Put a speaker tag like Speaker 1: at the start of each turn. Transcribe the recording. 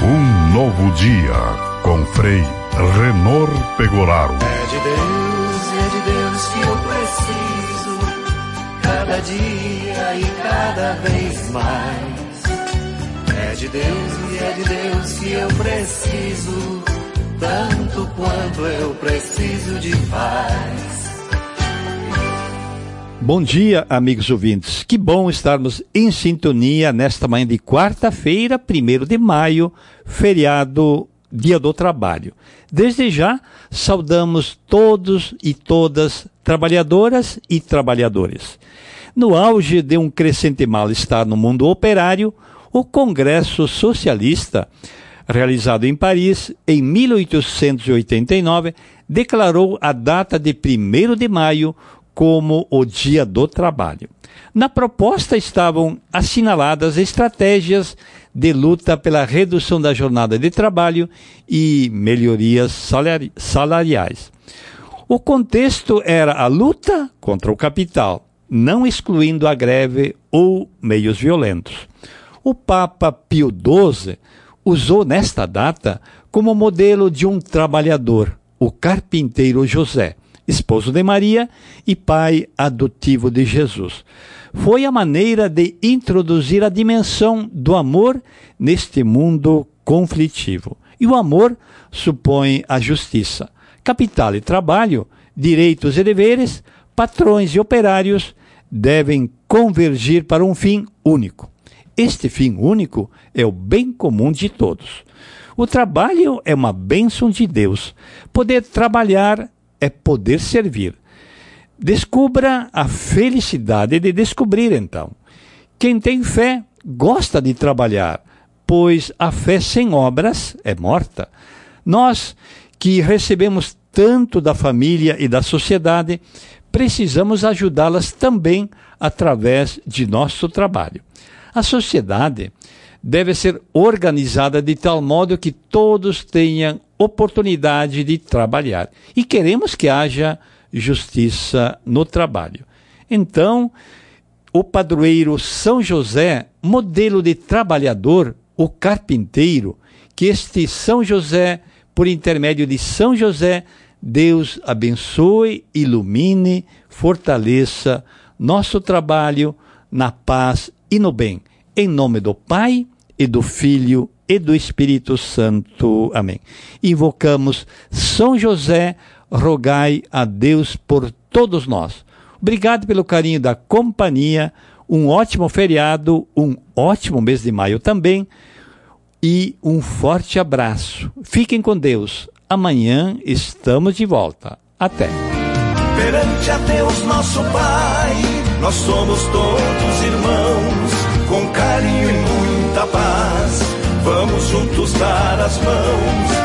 Speaker 1: Um novo dia com Frei Renor Pegoraro.
Speaker 2: É de Deus que eu preciso, cada dia e cada vez mais. É de Deus que eu preciso, tanto quanto eu preciso de paz.
Speaker 3: Bom dia, amigos ouvintes. Que bom estarmos em sintonia nesta manhã de quarta-feira, 1º de maio, feriado, Dia do Trabalho. Desde já, saudamos todos e todas, trabalhadoras e trabalhadores. No auge de um crescente mal-estar no mundo operário, o Congresso Socialista, realizado em Paris em 1889, declarou a data de 1º de maio como o Dia do Trabalho. Na proposta estavam assinaladas estratégias de luta pela redução da jornada de trabalho e melhorias salariais. O contexto era a luta contra o capital, não excluindo a greve ou meios violentos. O Papa Pio XII usou nesta data como modelo de um trabalhador, o carpinteiro José, esposo de Maria e pai adotivo de Jesus. Foi a maneira de introduzir a dimensão do amor neste mundo conflitivo. E o amor supõe a justiça. Capital e trabalho, direitos e deveres, patrões e operários devem convergir para um fim único. Este fim único é o bem comum de todos. O trabalho é uma bênção de Deus. Poder trabalhar é poder servir. Descubra a felicidade de descobrir, então. Quem tem fé gosta de trabalhar, pois a fé sem obras é morta. Nós, que recebemos tanto da família e da sociedade, precisamos ajudá-las também através de nosso trabalho. A sociedade deve ser organizada de tal modo que todos tenham oportunidade de trabalhar. E queremos que haja justiça no trabalho. Então, o padroeiro São José, modelo de trabalhador, o carpinteiro, que este São José, por intermédio de São José, Deus abençoe, ilumine, fortaleça nosso trabalho na paz e no bem. Em nome do Pai, e do Filho e do Espírito Santo. Amém. Invocamos São José, rogai a Deus por todos nós. Obrigado pelo carinho da companhia, um ótimo feriado, um ótimo mês de maio também, e um forte abraço. Fiquem com Deus. Amanhã estamos de volta. Até.
Speaker 2: Perante a Deus nosso Pai, nós somos todos irmãos, com carinho e muita paz, vamos juntos dar as mãos